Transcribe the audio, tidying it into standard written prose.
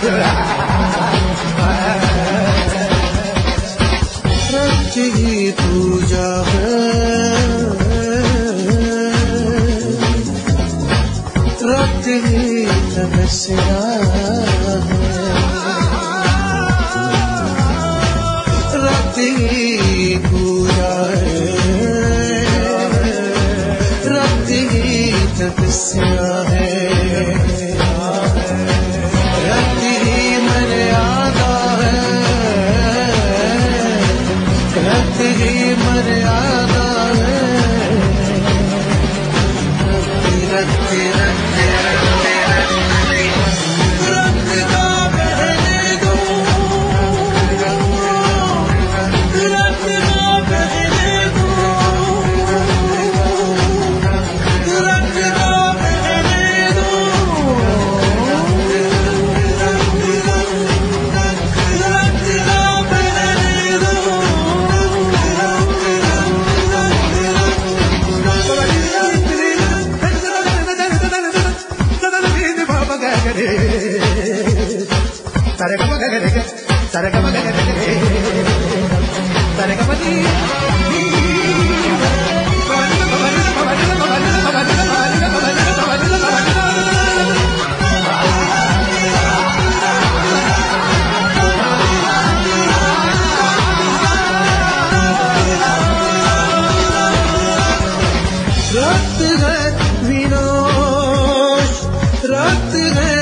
की पूजा है, रात ही तपस्या है, रात ही पूजा है, रात ही तपस्या है, रात ही मर्यादा है, रात ही मर्यादा है, रक्त रक्त रक्त का बहने दो, रक्त का बहने दो, रक्त का बहने दो, रक्त का बहने दो। रक्त है विनाश, रक्त है